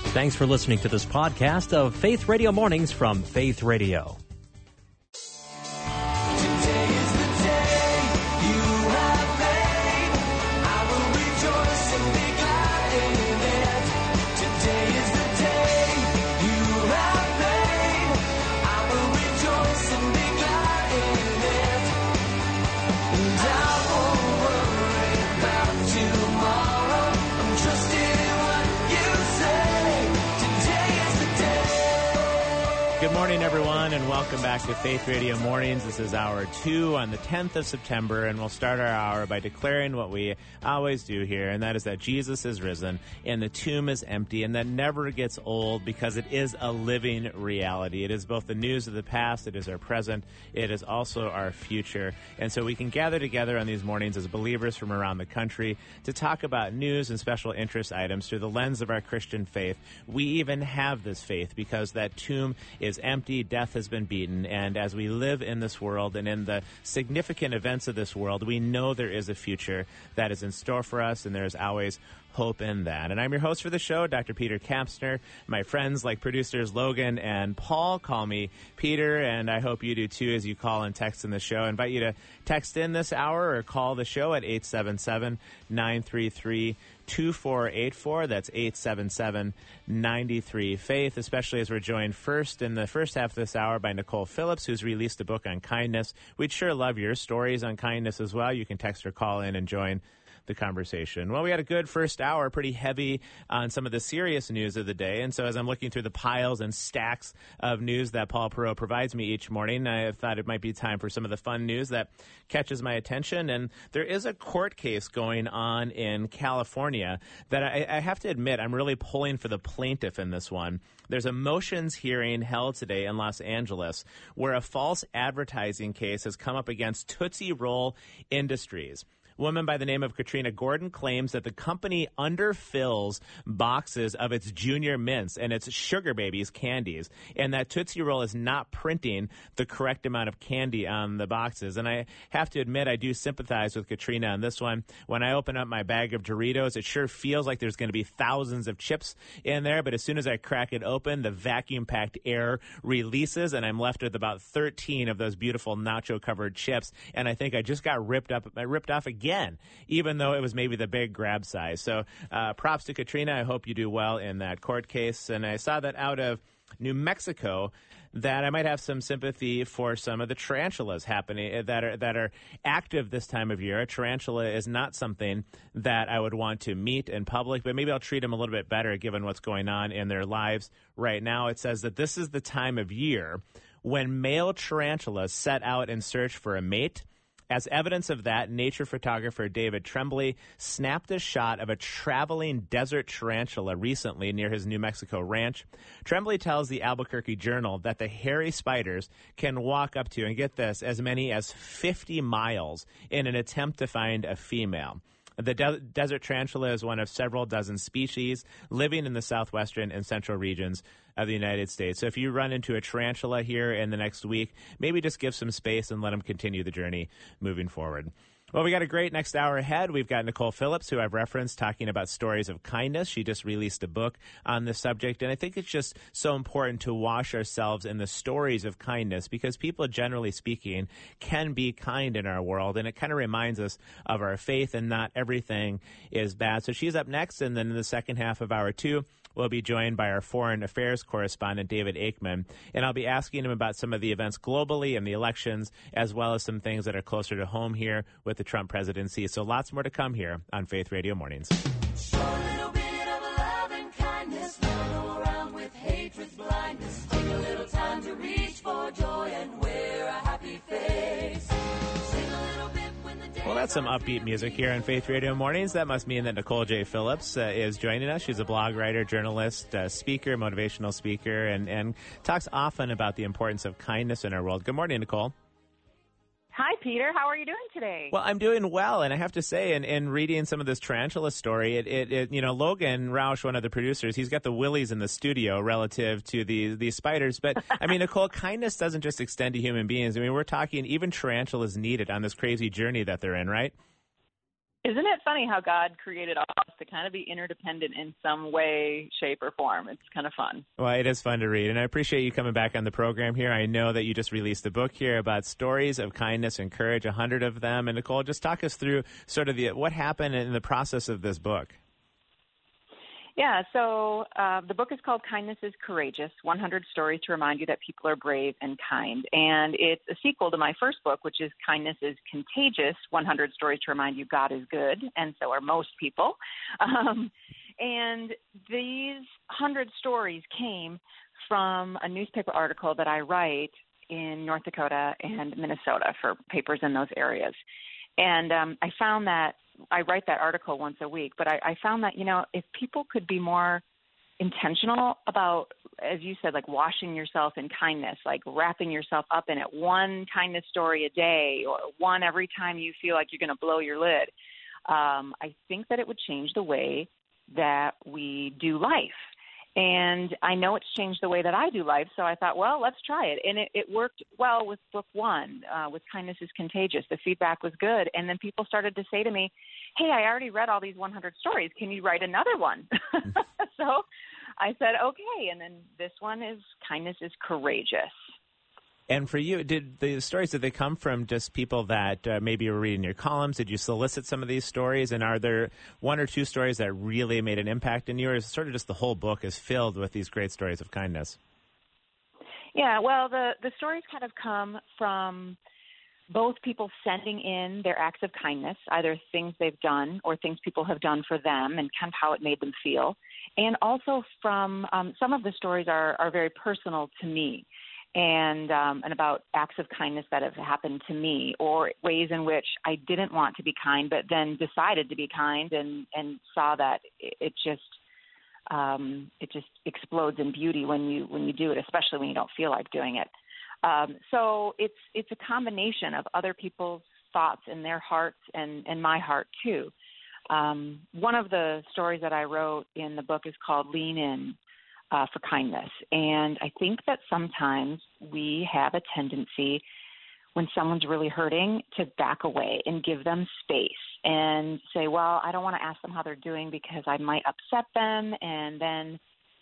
Thanks for listening to this podcast of Faith Radio Mornings from Faith Radio. Good morning, everyone, and welcome back to Faith Radio Mornings. This is hour 2 on the 10th of September, and we'll start our hour by declaring what we always do here, and that is that Jesus is risen, and the tomb is empty, and that never gets old because it is a living reality. It is both the news of the past, it is our present, it is also our future. And so we can gather together on these mornings as believers from around the country to talk about news and special interest items through the lens of our Christian faith. We even have this faith because that tomb is empty, death has been beaten, and as we live in this world and in the significant events of this world, we know there is a future that is in store for us, and there's always hope in that. And I'm your host for the show, Dr. Peter Kapsner. My friends like producers Logan and Paul call me Peter, and I hope you do too as you call and text in the show. I invite you to text in this hour or call the show at 877-933-2484. That's 877-93-FAITH, especially as we're joined first in the first half of this hour by Nicole Phillips, who's released a book on kindness. We'd sure love your stories on kindness as well. You can text or call in and join the conversation. Well, we had a good first hour, pretty heavy on some of the serious news of the day. And so as I'm looking through the piles and stacks of news that Paul Perot provides me each morning, I thought it might be time for some of the fun news that catches my attention. And there is a court case going on in California that I have to admit, I'm really pulling for the plaintiff in this one. There's a motions hearing held today in Los Angeles where a false advertising case has come up against Tootsie Roll Industries. A woman by the name of Katrina Gordon claims that the company underfills boxes of its Junior Mints and its Sugar Babies candies, and that Tootsie Roll is not printing the correct amount of candy on the boxes. And I have to admit, I do sympathize with Katrina on this one. When I open up my bag of Doritos, it sure feels like there's going to be thousands of chips in there, but as soon as I crack it open, the vacuum-packed air releases, and I'm left with about 13 of those beautiful nacho-covered chips, and I think I just got ripped off again, even though it was maybe the big grab size. So props to Katrina. I hope you do well in that court case. And I saw that out of New Mexico that I might have some sympathy for some of the tarantulas happening that are active this time of year. A tarantula is not something that I would want to meet in public, but maybe I'll treat them a little bit better given what's going on in their lives right now. It says that this is the time of year when male tarantulas set out in search for a mate. As evidence of that, nature photographer David Tremblay snapped a shot of a traveling desert tarantula recently near his New Mexico ranch. Tremblay tells the Albuquerque Journal that the hairy spiders can walk up to, and get this, as many as 50 miles in an attempt to find a female. The desert tarantula is one of several dozen species living in the southwestern and central regions of the United States. So if you run into a tarantula here in the next week, maybe just give some space and let them continue the journey moving forward. Well, we got a great next hour ahead. We've got Nicole Phillips, who I've referenced, talking about stories of kindness. She just released a book on this subject, and I think it's just so important to wash ourselves in the stories of kindness because people, generally speaking, can be kind in our world, and it kind of reminds us of our faith and not everything is bad. So she's up next, and then in the second half of hour 2, we'll be joined by our foreign affairs correspondent, David Aikman, and I'll be asking him about some of the events globally and the elections, as well as some things that are closer to home here with the Trump presidency. So lots more to come here on Faith Radio Mornings. Show a little bit of love and kindness. Don't go around with hatred's blindness. Take a little time to reach for joy and wear a happy face. Sing a little bit when the day. Well, that's some upbeat music here on Faith Radio Mornings. That must mean that Nicole J. Phillips is joining us. She's a blog writer, journalist, speaker, motivational speaker, and talks often about the importance of kindness in our world. Good morning, Nicole. Hi, Peter. How are you doing today? Well, I'm doing well, and I have to say, in reading some of this tarantula story, it Logan Roush, one of the producers, he's got the willies in the studio relative to these spiders. But I mean, Nicole, kindness doesn't just extend to human beings. I mean, we're talking even tarantulas need it on this crazy journey that they're in, right? Isn't it funny how God created all of us to kind of be interdependent in some way, shape, or form? It's kind of fun. Well, it is fun to read, and I appreciate you coming back on the program here. I know that you just released a book here about stories of kindness and courage, 100 of them. And Nicole, just talk us through sort of what happened in the process of this book. Yeah, so the book is called Kindness is Courageous, 100 Stories to Remind You That People Are Brave and Kind. And it's a sequel to my first book, which is Kindness is Contagious, 100 Stories to Remind You God is Good, and so are most people. And these 100 stories came from a newspaper article that I write in North Dakota and Minnesota for papers in those areas. And I found that I write that article once a week, but I found that, if people could be more intentional about, as you said, like washing yourself in kindness, like wrapping yourself up in it, one kindness story a day or one every time you feel like you're going to blow your lid, I think that it would change the way that we do life. And I know it's changed the way that I do life, so I thought, well, let's try it. And it worked well with book one, with Kindness is Contagious. The feedback was good. And then people started to say to me, hey, I already read all these 100 stories. Can you write another one? So I said, okay. And then this one is Kindness is Courageous. And for you, did the stories, did they come from just people that maybe were reading your columns? Did you solicit some of these stories? And are there one or two stories that really made an impact in you? Or is it sort of just the whole book is filled with these great stories of kindness? Yeah, well, the stories kind of come from both people sending in their acts of kindness, either things they've done or things people have done for them and kind of how it made them feel. And also from some of the stories are very personal to me. And about acts of kindness that have happened to me, or ways in which I didn't want to be kind, but then decided to be kind and saw that it just explodes in beauty when you do it, especially when you don't feel like doing it. So it's a combination of other people's thoughts in their hearts and my heart too. One of the stories that I wrote in the book is called Lean In. For kindness. And I think that sometimes we have a tendency when someone's really hurting to back away and give them space and say, well, I don't want to ask them how they're doing because I might upset them. And then,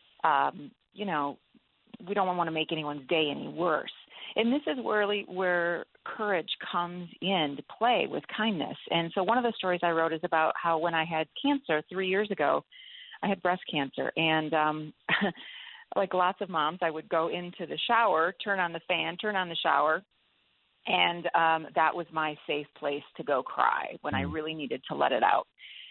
we don't want to make anyone's day any worse. And this is really where courage comes into play with kindness. And so one of the stories I wrote is about how when I had cancer 3 years ago, I had breast cancer, and like lots of moms, I would go into the shower, turn on the fan, turn on the shower, and that was my safe place to go cry when I really needed to let it out.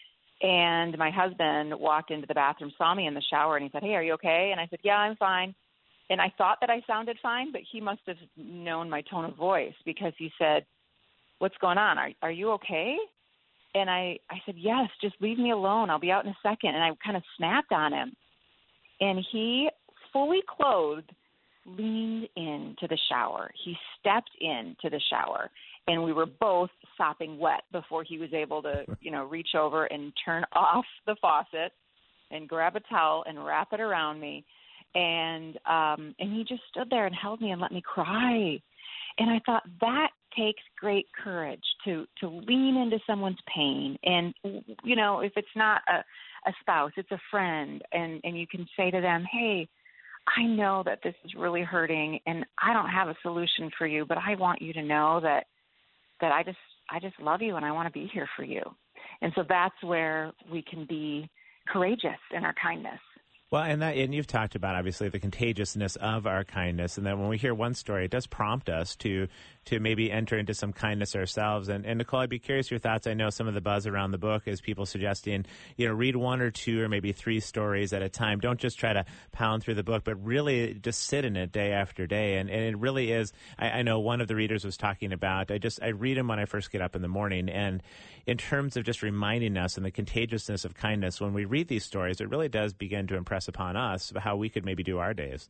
And my husband walked into the bathroom, saw me in the shower, and he said, hey, are you okay? And I said, yeah, I'm fine. And I thought that I sounded fine, but he must have known my tone of voice because he said, what's going on? Are you okay? And I said, yes, just leave me alone. I'll be out in a second. And I kind of snapped on him. And he, fully clothed, leaned into the shower. He stepped into the shower. And we were both sopping wet before he was able to, reach over and turn off the faucet and grab a towel and wrap it around me. And he just stood there and held me and let me cry. And I thought that takes great courage to lean into someone's pain. And, if it's not a spouse, it's a friend. And you can say to them, hey, I know that this is really hurting and I don't have a solution for you, but I want you to know that I just love you and I want to be here for you. And so that's where we can be courageous in our kindness. Well, and you've talked about, obviously, the contagiousness of our kindness, and then when we hear one story, it does prompt us to maybe enter into some kindness ourselves. And Nicole, I'd be curious your thoughts. I know some of the buzz around the book is people suggesting, read one or two or maybe three stories at a time. Don't just try to pound through the book, but really just sit in it day after day. And it really is, I know one of the readers was talking about, I read them when I first get up in the morning. And in terms of just reminding us and the contagiousness of kindness, when we read these stories, it really does begin to impress upon us how we could maybe do our days.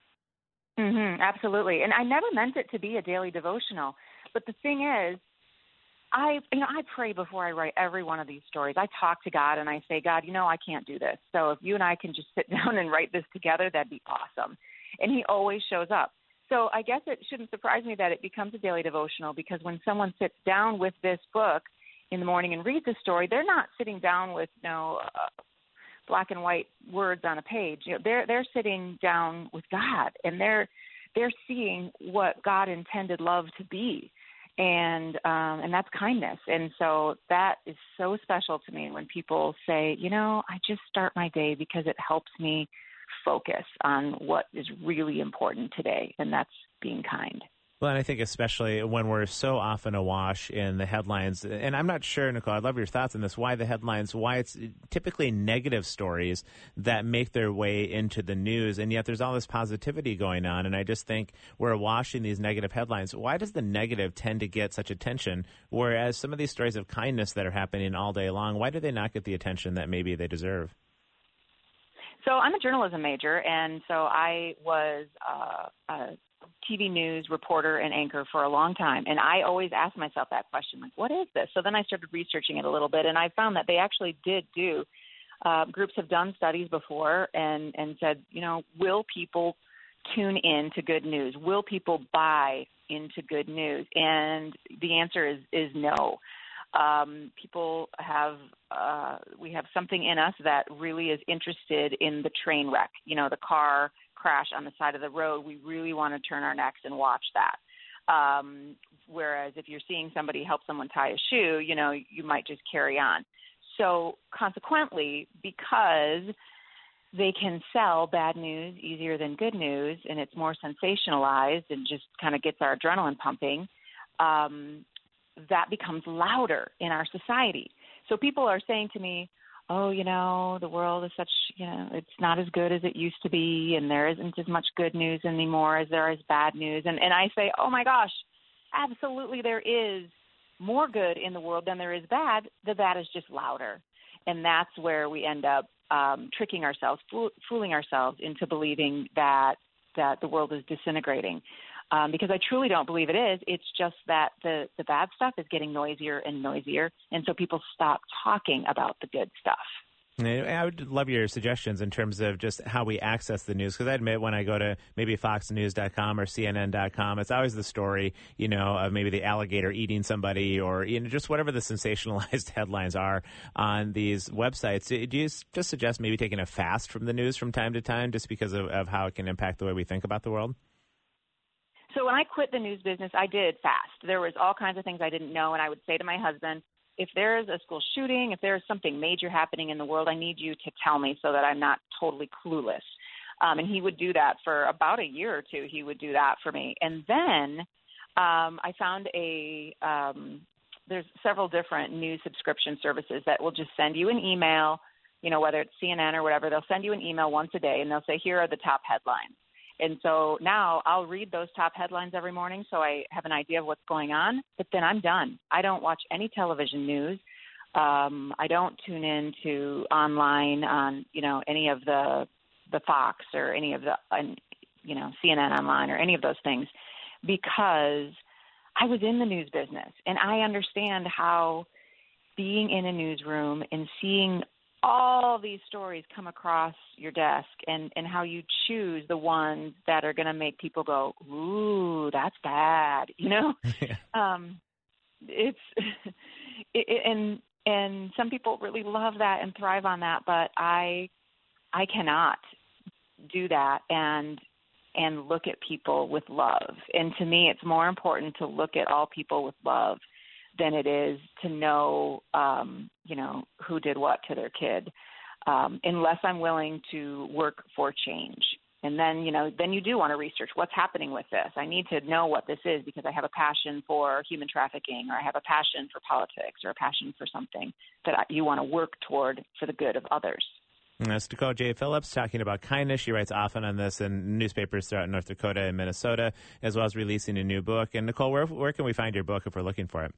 Mm-hmm, absolutely. And I never meant it to be a daily devotional. But the thing is, I pray before I write every one of these stories. I talk to God and I say, God, I can't do this. So if you and I can just sit down and write this together, that'd be awesome. And he always shows up. So I guess it shouldn't surprise me that it becomes a daily devotional, because when someone sits down with this book, in the morning and read the story, they're not sitting down with black and white words on a page. They're sitting down with God, and they're seeing what God intended love to be, and that's kindness. And so that is so special to me when people say, I just start my day because it helps me focus on what is really important today, and that's being kind. Well, and I think especially when we're so often awash in the headlines, and I'm not sure, Nicole, I'd love your thoughts on this, why it's typically negative stories that make their way into the news, and yet there's all this positivity going on, and I just think we're awash in these negative headlines. Why does the negative tend to get such attention, whereas some of these stories of kindness that are happening all day long, why do they not get the attention that maybe they deserve? So I'm a journalism major, and so I was a TV news reporter and anchor for a long time. And I always asked myself that question, like, what is this? So then I started researching it a little bit, and I found that they actually did do, groups have done studies before and said, will people tune in to good news? Will people buy into good news? And the answer is no. People have, we have something in us that really is interested in the train wreck, the car crash on the side of the road. We really want to turn our necks and watch that. Whereas if you're seeing somebody help someone tie a shoe, you might just carry on. So consequently, because they can sell bad news easier than good news, and it's more sensationalized and just kind of gets our adrenaline pumping, that becomes louder in our society. So people are saying to me, the world is such, it's not as good as it used to be, and there isn't as much good news anymore as there is bad news. And I say, oh my gosh, absolutely there is more good in the world than there is bad. The bad is just louder. And that's where we end up tricking ourselves, fooling ourselves into believing that the world is disintegrating. Because I truly don't believe it is. It's just that the bad stuff is getting noisier and noisier, and so people stop talking about the good stuff. I would love your suggestions in terms of just how we access the news, because I admit when I go to maybe foxnews.com or CNN.com, it's always the story, of maybe the alligator eating somebody or just whatever the sensationalized headlines are on these websites. Do you just suggest maybe taking a fast from the news from time to time just because of how it can impact the way we think about the world? So when I quit the news business, I did fast. There was all kinds of things I didn't know, and I would say to my husband, if there's a school shooting, if there's something major happening in the world, I need you to tell me so that I'm not totally clueless. And he would do that for about a year or two. He would do that for me. And then I found there's several different news subscription services that will just send you an email, whether it's CNN or whatever. They'll send you an email once a day, and they'll say, here are the top headlines. And so now I'll read those top headlines every morning so I have an idea of what's going on, but then I'm done. I don't watch any television news. I don't tune in to online on, any of the Fox or any of the, CNN online or any of those things, because I was in the news business and I understand how being in a newsroom and seeing all these stories come across your desk and how you choose the ones that are going to make people go, ooh, that's bad. Yeah. And some people really love that and thrive on that, but I cannot do that and look at people with love. And to me, it's more important to look at all people with love than it is to know, who did what to their kid, unless I'm willing to work for change. And then you do want to research what's happening with this. I need to know what this is because I have a passion for human trafficking, or I have a passion for politics, or a passion for something that you want to work toward for the good of others. That's Nicole J. Phillips talking about kindness. She writes often on this in newspapers throughout North Dakota and Minnesota, as well as releasing a new book. And Nicole, where can we find your book if we're looking for it?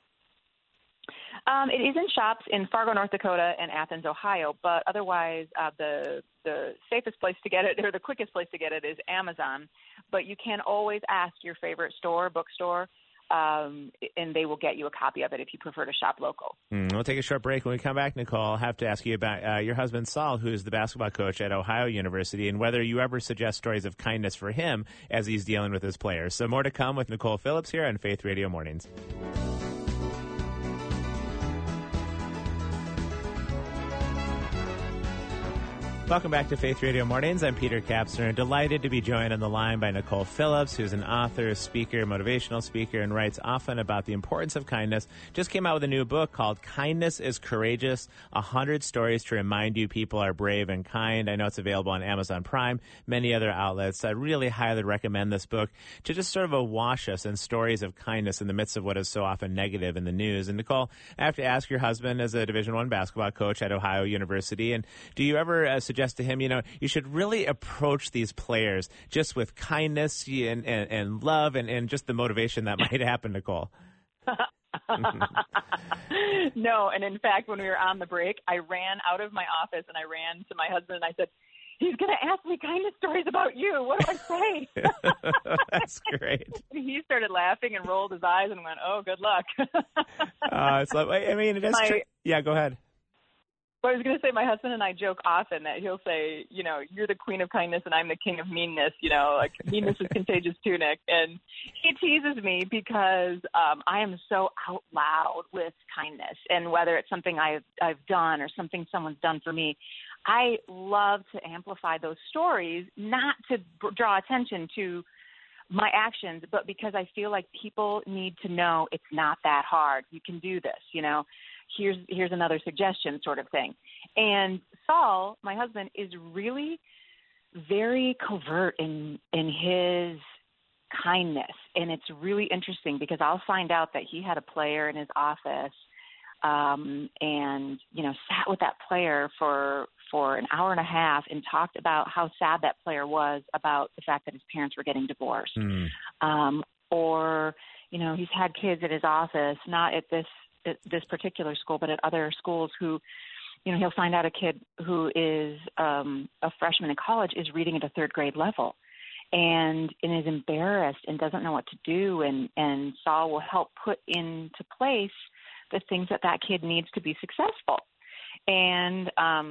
It is in shops in Fargo, North Dakota, and Athens, Ohio. But otherwise, the safest place to get it, or the quickest place to get it, is Amazon. But you can always ask your favorite bookstore, and they will get you a copy of it if you prefer to shop local. We'll take a short break. When we come back, Nicole, I'll have to ask you about your husband, Saul, who is the basketball coach at Ohio University, and whether you ever suggest stories of kindness for him as he's dealing with his players. So more to come with Nicole Phillips here on Faith Radio Mornings. Welcome back to Faith Radio Mornings. I'm Peter Kapsner, delighted to be joined on the line by Nicole Phillips, who's an author, speaker, motivational speaker, and writes often about the importance of kindness. Just came out with a new book called Kindness is Courageous, 100 Stories to Remind You People Are Brave and Kind. I know it's available on Amazon Prime, many other outlets. I really highly recommend this book to just sort of awash us in stories of kindness in the midst of what is so often negative in the news. And Nicole, I have to ask, your husband as a Division I basketball coach at Ohio University, and do you ever suggest to him, you should really approach these players just with kindness and love and just the motivation that might happen, Nicole? No, and in fact, when we were on the break, I ran out of my office and I ran to my husband and I said, he's going to ask me kindness stories about you. What do I say? That's great. He started laughing and rolled his eyes and went, oh, good luck. It's like, I mean, it is true. Yeah, go ahead. Well, I was going to say my husband and I joke often that he'll say, you're the queen of kindness and I'm the king of meanness, like meanness is contagious too, Nick. And he teases me because I am so out loud with kindness. And whether it's something I've done or something someone's done for me, I love to amplify those stories, not to draw attention to my actions, but because I feel like people need to know it's not that hard. You can do this, Here's another suggestion sort of thing. And Saul, my husband, is really very covert in his kindness. And it's really interesting because I'll find out that he had a player in his office and, sat with that player for an hour and a half and talked about how sad that player was about the fact that his parents were getting divorced. Or, he's had kids at his office, not at this particular school, but at other schools who, he'll find out a kid who is a freshman in college is reading at a third grade level and is embarrassed and doesn't know what to do. And Saul will help put into place the things that kid needs to be successful. And,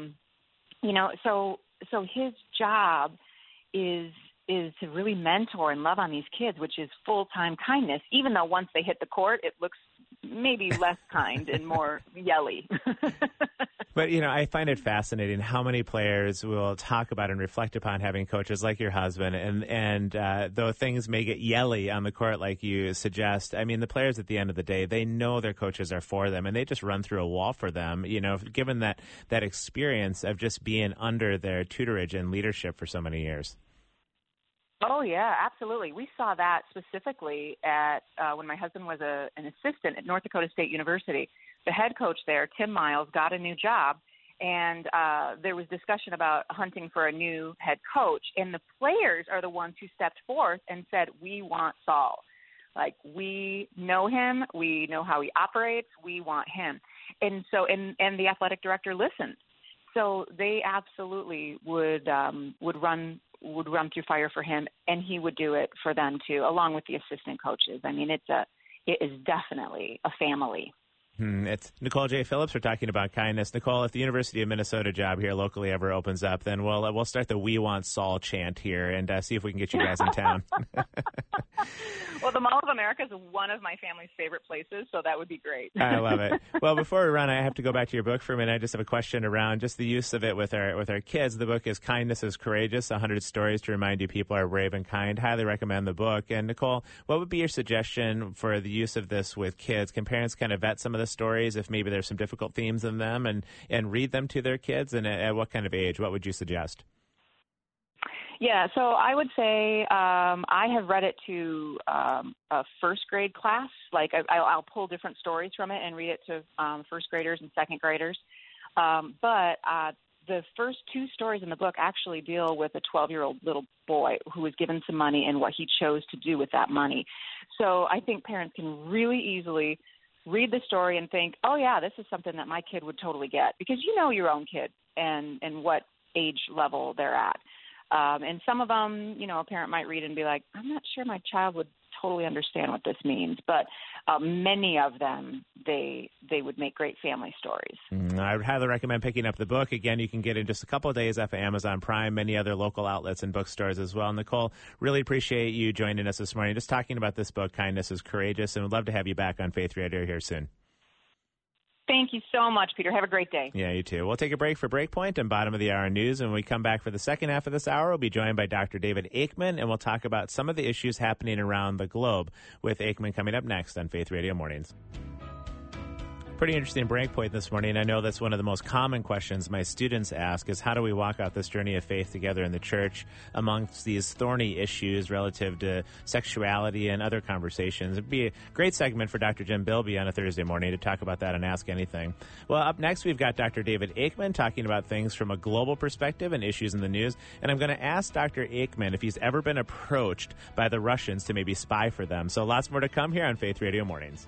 so his job is to really mentor and love on these kids, which is full-time kindness, even though once they hit the court, it looks maybe less kind and more yelly. But, I find it fascinating how many players will talk about and reflect upon having coaches like your husband. And though things may get yelly on the court like you suggest, I mean, the players at the end of the day, they know their coaches are for them and they just run through a wall for them, given that experience of just being under their tutorage and leadership for so many years. Oh, yeah, absolutely. We saw that specifically at when my husband was an assistant at North Dakota State University. The head coach there, Tim Miles, got a new job, and there was discussion about hunting for a new head coach. And the players are the ones who stepped forth and said, we want Saul. Like, we know him. We know how he operates. We want him. And so, and the athletic director listened. So they absolutely would run through fire for him, and he would do it for them too, along with the assistant coaches. I mean, it is definitely a family. It's Nicole J. Phillips. We're talking about kindness. Nicole, if the University of Minnesota job here locally ever opens up, then we'll start the "We Want Saul" chant here and see if we can get you guys in town. Well, the Mall of America is one of my family's favorite places, so that would be great. I love it. Well, before we run, I have to go back to your book for a minute. I just have a question around just the use of it with our kids. The book is Kindness is Courageous, 100 Stories to Remind You People Are Brave and Kind. Highly recommend the book. And Nicole, what would be your suggestion for the use of this with kids? Can parents kind of vet some of the stories if maybe there's some difficult themes in them and read them to their kids? And at what kind of age? What would you suggest? Yeah, so I would say I have read it to a first grade class. Like I'll pull different stories from it and read it to first graders and second graders. But the first two stories in the book actually deal with a 12-year-old little boy who was given some money and what he chose to do with that money. So I think parents can really easily read the story and think, oh, yeah, this is something that my kid would totally get, because you know your own kid and what age level they're at. And some of them, a parent might read and be like, I'm not sure my child would totally understand what this means. But many of them, they would make great family stories. I would highly recommend picking up the book. Again, you can get it in just a couple of days off of Amazon Prime, many other local outlets and bookstores as well. Nicole, really appreciate you joining us this morning, just talking about this book, Kindness is Courageous, and would love to have you back on Faith Radio here soon. Thank you so much, Peter. Have a great day. Yeah, you too. We'll take a break for Breakpoint and Bottom of the Hour News. And when we come back for the second half of this hour, we'll be joined by Dr. David Aikman, and we'll talk about some of the issues happening around the globe with Aikman coming up next on Faith Radio Mornings. Pretty interesting Breakpoint this morning. I know that's one of the most common questions my students ask is how do we walk out this journey of faith together in the church amongst these thorny issues relative to sexuality and other conversations. It'd be a great segment for Dr. Jim Bilby on a Thursday morning to talk about that and ask anything. Well, up next, we've got Dr. David Aikman talking about things from a global perspective and issues in the news. And I'm going to ask Dr. Aikman if he's ever been approached by the Russians to maybe spy for them. So lots more to come here on Faith Radio Mornings.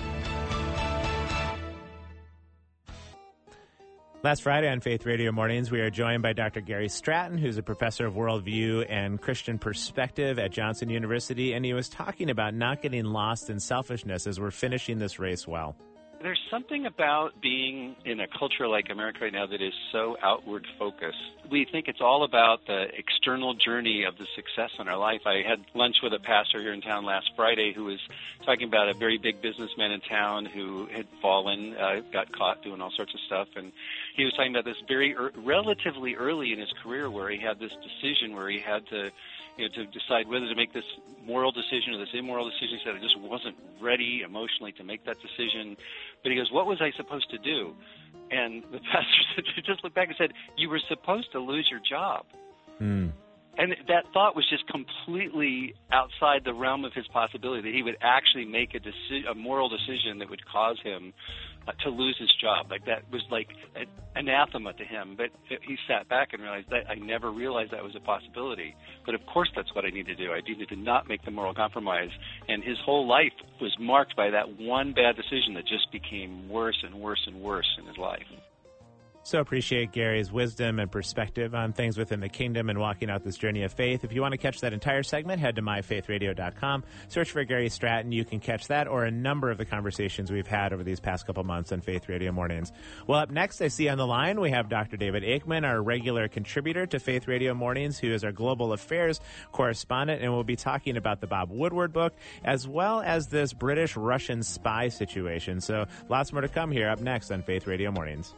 Last Friday on Faith Radio Mornings, we are joined by Dr. Gary Stratton, who's a professor of worldview and Christian perspective at Johnson University, and he was talking about not getting lost in selfishness as we're finishing this race well. There's something about being in a culture like America right now that is so outward focused. We think it's all about the external journey of the success in our life. I had lunch with a pastor here in town last Friday who was talking about a very big businessman in town who had fallen, got caught doing all sorts of stuff, and he was talking about this very relatively early in his career where he had this decision where he had to to decide whether to make this moral decision or this immoral decision. He said, I just wasn't ready emotionally to make that decision. But he goes, what was I supposed to do? And the pastor just looked back and said, you were supposed to lose your job. And that thought was just completely outside the realm of his possibility, that he would actually make a moral decision that would cause him to lose his job. Like that was like an anathema to him. But he sat back and realized that I never realized that was a possibility. But of course that's what I need to do. I needed to not make the moral compromise. And his whole life was marked by that one bad decision that just became worse and worse and worse in his life. So appreciate Gary's wisdom and perspective on things within the kingdom and walking out this journey of faith. If you want to catch that entire segment, head to myfaithradio.com. Search for Gary Stratton. You can catch that or a number of the conversations we've had over these past couple months on Faith Radio Mornings. Well, up next, I see on the line, we have Dr. David Aikman, our regular contributor to Faith Radio Mornings, who is our global affairs correspondent, and we'll be talking about the Bob Woodward book, as well as this British-Russian spy situation. So lots more to come here up next on Faith Radio Mornings.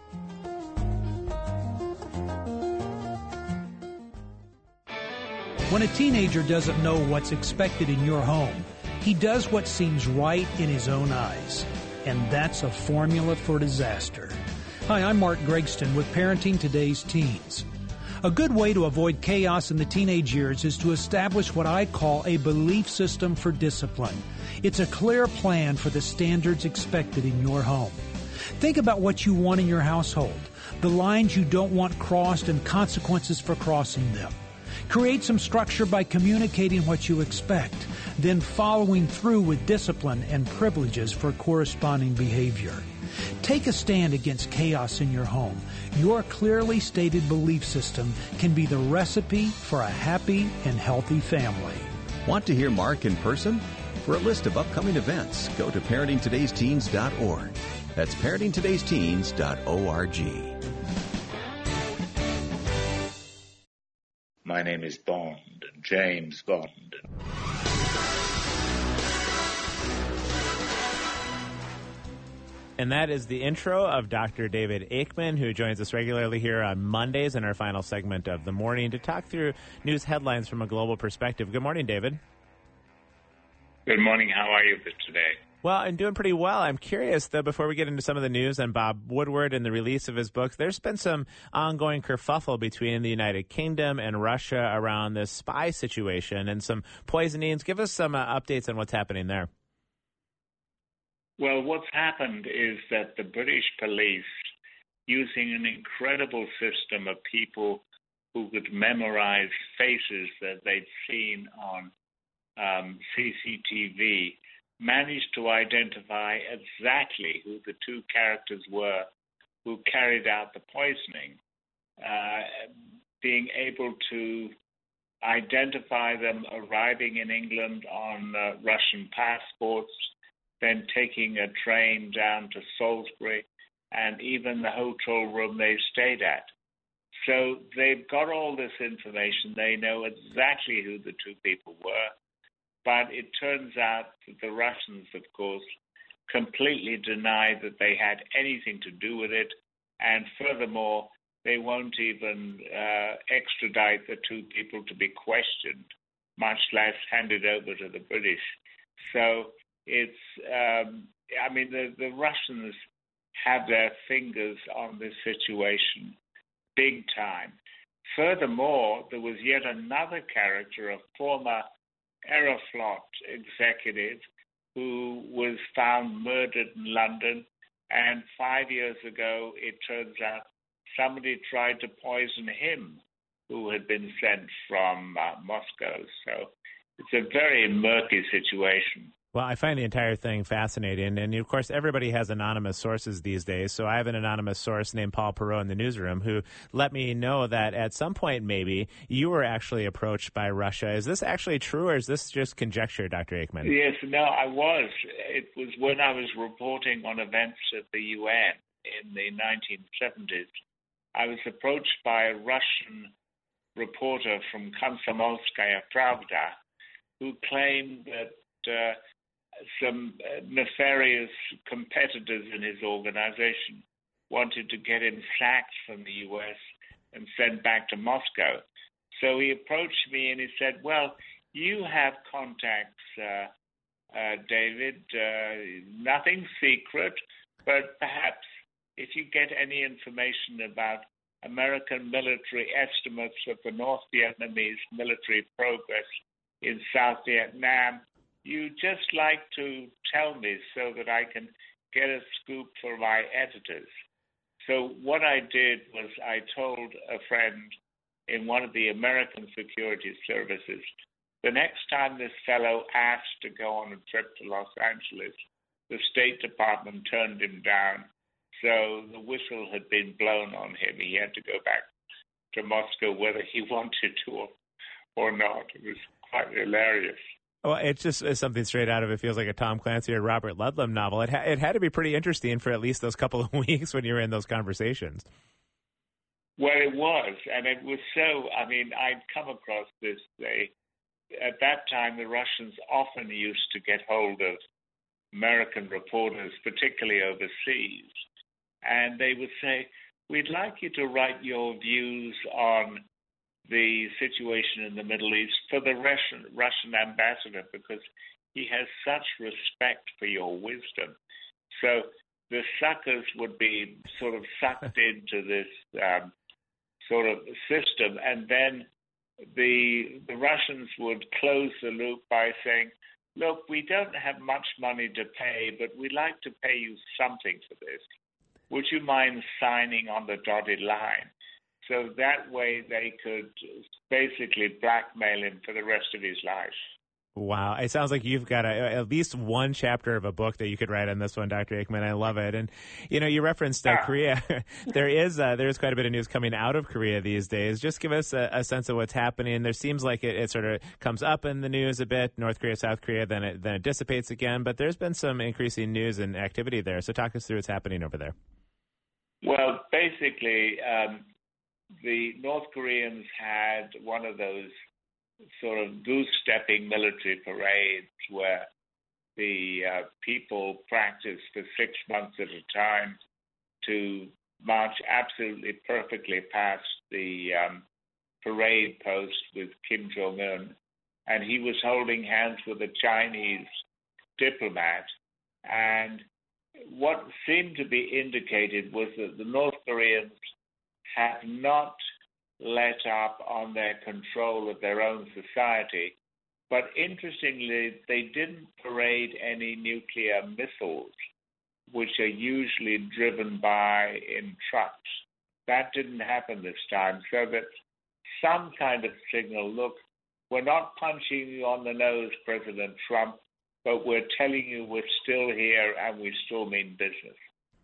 When a teenager doesn't know what's expected in your home, he does what seems right in his own eyes. And that's a formula for disaster. Hi, I'm Mark Gregston with Parenting Today's Teens. A good way to avoid chaos in the teenage years is to establish what I call a belief system for discipline. It's a clear plan for the standards expected in your home. Think about what you want in your household, the lines you don't want crossed and consequences for crossing them. Create some structure by communicating what you expect, then following through with discipline and privileges for corresponding behavior. Take a stand against chaos in your home. Your clearly stated belief system can be the recipe for a happy and healthy family. Want to hear Mark in person? For a list of upcoming events, go to parentingtodaysteens.org. That's parentingtodaysteens.org. My name is Bond, James Bond. And that is the intro of Dr. David Aikman, who joins us regularly here on Mondays in our final segment of the morning to talk through news headlines from a global perspective. Good morning, David. Good morning. How are you today? Well, I'm doing pretty well. I'm curious, though, before we get into some of the news on Bob Woodward and the release of his book, there's been some ongoing kerfuffle between the United Kingdom and Russia around this spy situation and some poisonings. Give us some updates on what's happening there. Well, what's happened is that the British police, using an incredible system of people who could memorize faces that they'd seen on CCTV, managed to identify exactly who the two characters were who carried out the poisoning, being able to identify them arriving in England on Russian passports, then taking a train down to Salisbury, and even the hotel room they stayed at. So they've got all this information. They know exactly who the two people were. But it turns out that the Russians, of course, completely deny that they had anything to do with it. And furthermore, they won't even extradite the two people to be questioned, much less handed over to the British. So it's, the Russians have their fingers on this situation big time. Furthermore, there was yet another character, a former Aeroflot executive who was found murdered in London, and 5 years ago, it turns out somebody tried to poison him, who had been sent from Moscow. So it's a very murky situation. Well, I find the entire thing fascinating. And, of course, everybody has anonymous sources these days. So I have an anonymous source named Paul Perot in the newsroom who let me know that at some point maybe you were actually approached by Russia. Is this actually true, or is this just conjecture, Dr. Aikman? Yes, no, I was. It was when I was reporting on events at the UN in the 1970s. I was approached by a Russian reporter from Komsomolskaya Pravda who claimed that some nefarious competitors in his organization wanted to get him sacked from the U.S. and sent back to Moscow. So he approached me and he said, well, you have contacts, David, nothing secret, but perhaps if you get any information about American military estimates of the North Vietnamese military progress in South Vietnam, you just like to tell me so that I can get a scoop for my editors. So what I did was I told a friend in one of the American security services, the next time this fellow asked to go on a trip to Los Angeles, the State Department turned him down. So the whistle had been blown on him. He had to go back to Moscow whether he wanted to or not. It was quite hilarious. Well, it's just something straight out of, it feels like a Tom Clancy or Robert Ludlum novel. It had to be pretty interesting for at least those couple of weeks when you were in those conversations. Well, it was, and it was so, I'd come across this. At that time, the Russians often used to get hold of American reporters, particularly overseas, and they would say, we'd like you to write your views on the situation in the Middle East for the Russian ambassador because he has such respect for your wisdom. So the suckers would be sort of sucked into this sort of system, and then the Russians would close the loop by saying, look, we don't have much money to pay, but we'd like to pay you something for this. Would you mind signing on the dotted line? So that way they could basically blackmail him for the rest of his life. Wow. It sounds like you've got at least one chapter of a book that you could write on this one, Dr. Aikman. I love it. And, you referenced Korea. There is quite a bit of news coming out of Korea these days. Just give us a sense of what's happening. There seems like it sort of comes up in the news a bit, North Korea, South Korea, then it dissipates again. But there's been some increasing news and activity there. So talk us through what's happening over there. Well, basically, the North Koreans had one of those sort of goose-stepping military parades where the people practice for 6 months at a time to march absolutely perfectly past the parade post with Kim Jong-un. And he was holding hands with a Chinese diplomat. And what seemed to be indicated was that the North Koreans have not let up on their control of their own society. But interestingly, they didn't parade any nuclear missiles, which are usually driven by in trucks. That didn't happen this time. So that some kind of signal, look, we're not punching you on the nose, President Trump, but we're telling you we're still here and we still mean business.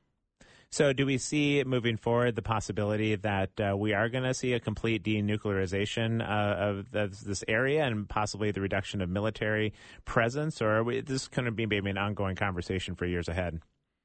So do we see moving forward the possibility that we are going to see a complete denuclearization of this area and possibly the reduction of military presence, or this is going to be maybe an ongoing conversation for years ahead?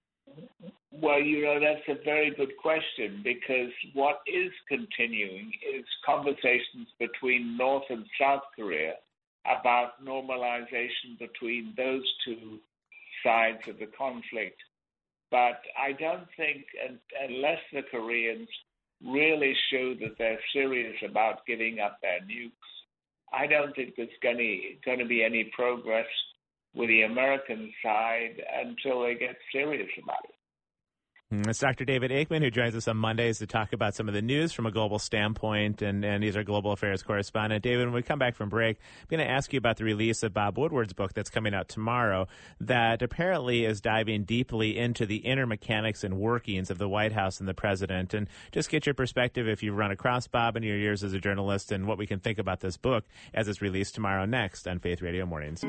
Well, that's a very good question, because what is continuing is conversations between North and South Korea about normalization between those two sides of the conflict. But I don't think, unless the Koreans really show that they're serious about giving up their nukes, I don't think there's going to be any progress with the American side until they get serious about it. It's Dr. David Aikman, who joins us on Mondays to talk about some of the news from a global standpoint, and he's our global affairs correspondent. David, when we come back from break, I'm going to ask you about the release of Bob Woodward's book that's coming out tomorrow that apparently is diving deeply into the inner mechanics and workings of the White House and the president. And just get your perspective if you've run across Bob in your years as a journalist and what we can think about this book as it's released tomorrow next on Faith Radio Mornings.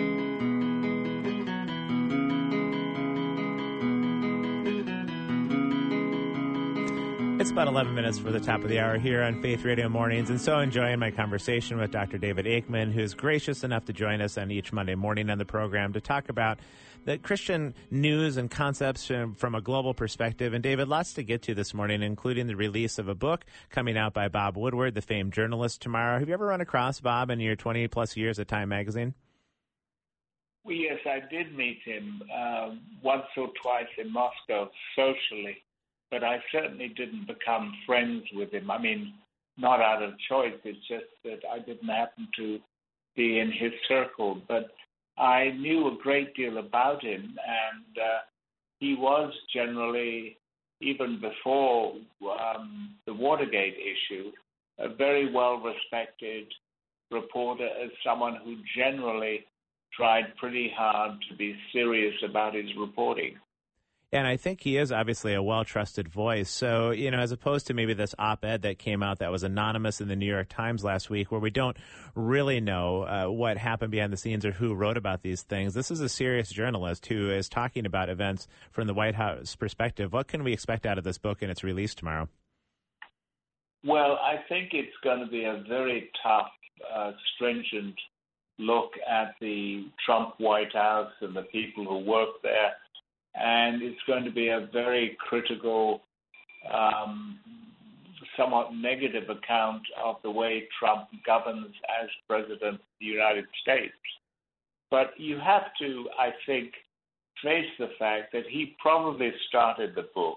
It's about 11 minutes for the top of the hour here on Faith Radio Mornings, and so enjoying my conversation with Dr. David Aikman, who's gracious enough to join us on each Monday morning on the program to talk about the Christian news and concepts from a global perspective. And David, lots to get to this morning, including the release of a book coming out by Bob Woodward, the famed journalist, tomorrow. Have you ever run across Bob in your 20-plus years at Time Magazine? Well, yes, I did meet him once or twice in Moscow socially. But I certainly didn't become friends with him. I mean, not out of choice. It's just that I didn't happen to be in his circle. But I knew a great deal about him, and he was generally, even before the Watergate issue, a very well-respected reporter, as someone who generally tried pretty hard to be serious about his reporting. And I think he is obviously a well-trusted voice. So, as opposed to maybe this op-ed that came out that was anonymous in the New York Times last week, where we don't really know what happened behind the scenes or who wrote about these things, this is a serious journalist who is talking about events from the White House perspective. What can we expect out of this book and its release tomorrow? Well, I think it's going to be a very tough, stringent look at the Trump White House and the people who work there. And it's going to be a very critical, somewhat negative account of the way Trump governs as president of the United States. But you have to, I think, face the fact that he probably started the book,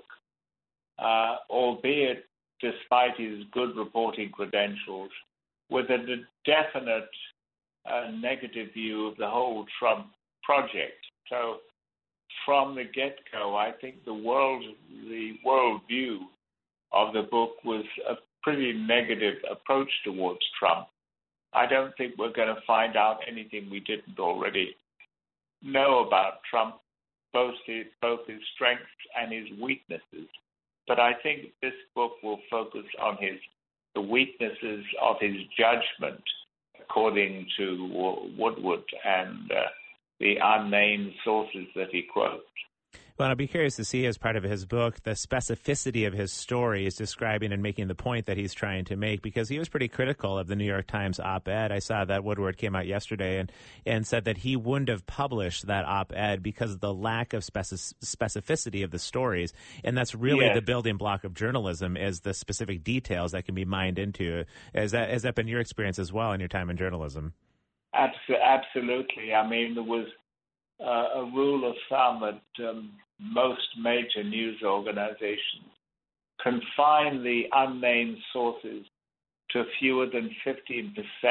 albeit despite his good reporting credentials, with a definite negative view of the whole Trump project. So from the get-go, I think the world view of the book was a pretty negative approach towards Trump. I don't think we're going to find out anything we didn't already know about Trump, both his strengths and his weaknesses. But I think this book will focus on the weaknesses of his judgment, according to Woodward and the unnamed sources that he quotes. Well, I'll be curious to see as part of his book the specificity of his stories describing and making the point that he's trying to make, because he was pretty critical of the New York Times op-ed. I saw that Woodward came out yesterday and said that he wouldn't have published that op-ed because of the lack of specificity of the stories. And that's really the building block of journalism, is the specific details that can be mined into. Has that been your experience as well in your time in journalism? Absolutely. I mean, there was a rule of thumb at most major news organizations: confine the unnamed sources to fewer than 15%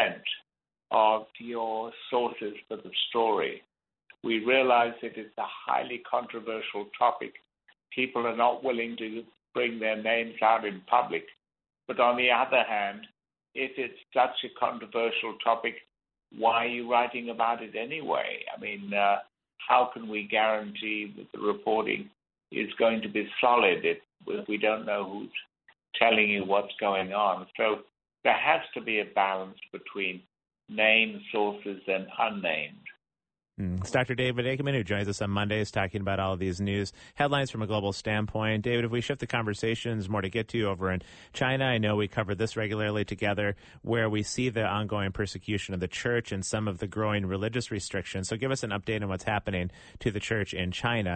of your sources for the story. We realize it is a highly controversial topic. People are not willing to bring their names out in public. But on the other hand, if it's such a controversial topic, why are you writing about it anyway? I mean, how can we guarantee that the reporting is going to be solid if we don't know who's telling you what's going on? So there has to be a balance between named sources and unnamed. It's Dr. David Aikman, who joins us on Mondays talking about all of these news headlines from a global standpoint. David, if we shift the conversations, more to get to over in China. I know we cover this regularly together, where we see the ongoing persecution of the church and some of the growing religious restrictions. So give us an update on what's happening to the church in China.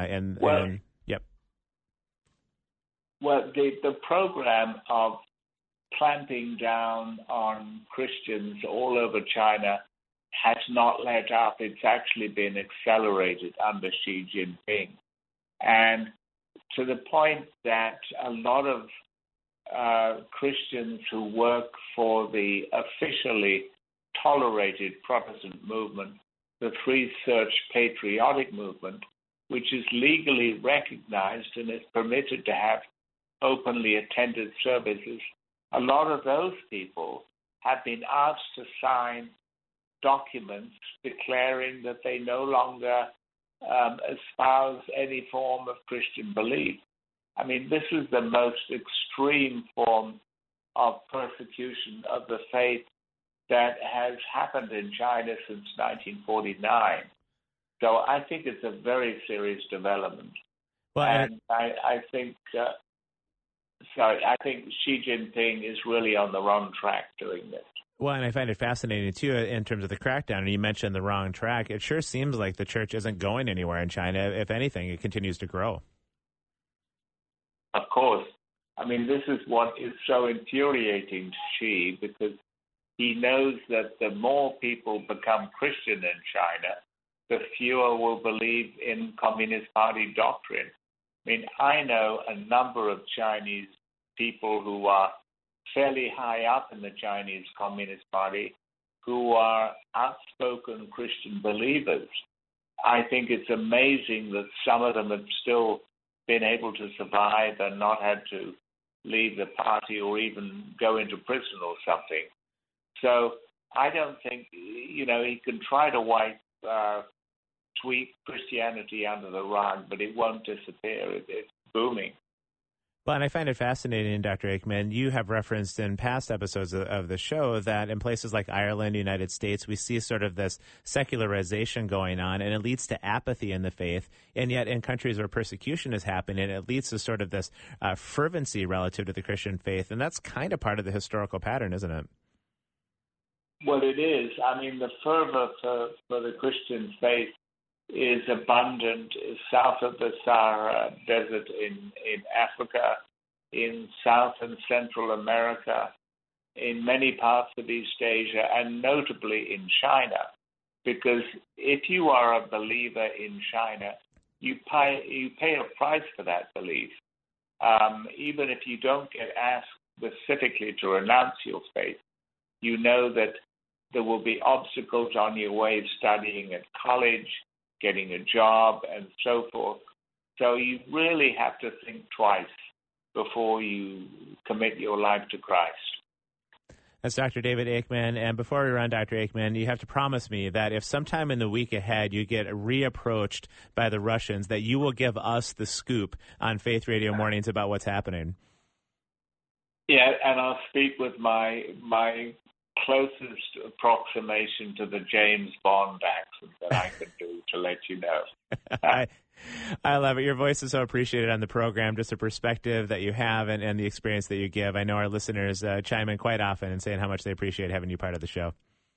Well, the program of clamping down on Christians all over China has not let up. It's actually been accelerated under Xi Jinping. And to the point that a lot of Christians who work for the officially tolerated Protestant movement, the Free Church Patriotic Movement, which is legally recognized and is permitted to have openly attended services, a lot of those people have been asked to sign documents declaring that they no longer espouse any form of Christian belief. I mean, this is the most extreme form of persecution of the faith that has happened in China since 1949. So I think it's a very serious development. Well, and I think Xi Jinping is really on the wrong track doing this. Well, and I find it fascinating, too, in terms of the crackdown. And you mentioned the wrong track. It sure seems like the church isn't going anywhere in China. If anything, it continues to grow. Of course. I mean, this is what is so infuriating to Xi, because he knows that the more people become Christian in China, the fewer will believe in Communist Party doctrine. I mean, I know a number of Chinese people who are fairly high up in the Chinese Communist Party who are outspoken Christian believers. I think it's amazing that some of them have still been able to survive and not had to leave the party or even go into prison or something. So I don't think, he can try to sweep Christianity under the rug, but it won't disappear. It's booming. Well, and I find it fascinating, Dr. Aikman, you have referenced in past episodes of the show that in places like Ireland, United States, we see sort of this secularization going on, and it leads to apathy in the faith. And yet in countries where persecution is happening, it leads to sort of this fervency relative to the Christian faith. And that's kind of part of the historical pattern, isn't it? Well, it is. I mean, the fervor for the Christian faith is abundant south of the Sahara Desert in Africa, in South and Central America, in many parts of East Asia, and notably in China. Because if you are a believer in China, you pay a price for that belief. Even if you don't get asked specifically to renounce your faith, you know that there will be obstacles on your way of studying at college, getting a job, and so forth. So you really have to think twice before you commit your life to Christ. That's Dr. David Aikman. And before we run, Dr. Aikman, you have to promise me that if sometime in the week ahead you get reapproached by the Russians, that you will give us the scoop on Faith Radio Mornings about what's happening. Yeah, and I'll speak with my closest approximation to the James Bond accent that I could do to let you know. I love it. Your voice is so appreciated on the program, just the perspective that you have and the experience that you give. I know our listeners chime in quite often and saying how much they appreciate having you part of the show.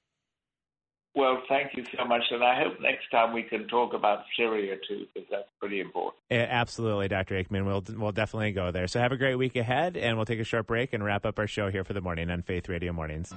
Well, thank you so much, and I hope next time we can talk about Syria, too, because that's pretty important. Absolutely, Dr. Aikman. We'll definitely go there. So have a great week ahead, and we'll take a short break and wrap up our show here for the morning on Faith Radio Mornings.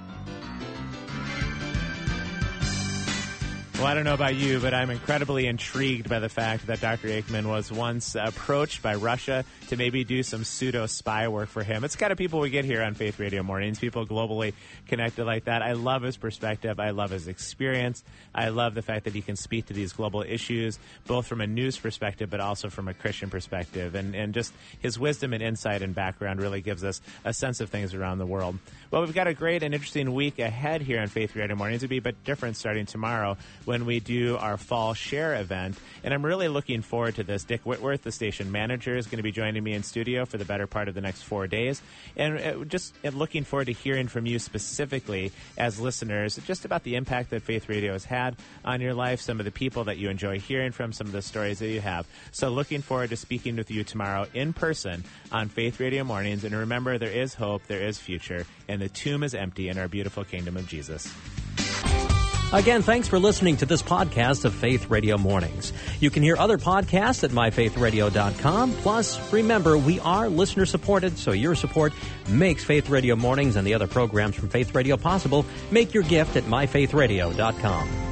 Well, I don't know about you, but I'm incredibly intrigued by the fact that Dr. Aikman was once approached by Russia to maybe do some pseudo-spy work for him. It's the kind of people we get here on Faith Radio Mornings, people globally connected like that. I love his perspective. I love his experience. I love the fact that he can speak to these global issues, both from a news perspective, but also from a Christian perspective. And just his wisdom and insight and background really gives us a sense of things around the world. Well, we've got a great and interesting week ahead here on Faith Radio Mornings. It'll be a bit different starting tomorrow when we do our fall share event. And I'm really looking forward to this. Dick Whitworth, the station manager, is going to be joining me in studio for the better part of the next 4 days. And just looking forward to hearing from you specifically as listeners just about the impact that Faith Radio has had on your life, some of the people that you enjoy hearing from, some of the stories that you have. So looking forward to speaking with you tomorrow in person on Faith Radio Mornings. And remember, there is hope, there is future, and the tomb is empty in our beautiful kingdom of Jesus. Again, thanks for listening to this podcast of Faith Radio Mornings. You can hear other podcasts at myfaithradio.com. Plus, remember, we are listener-supported, so your support makes Faith Radio Mornings and the other programs from Faith Radio possible. Make your gift at myfaithradio.com.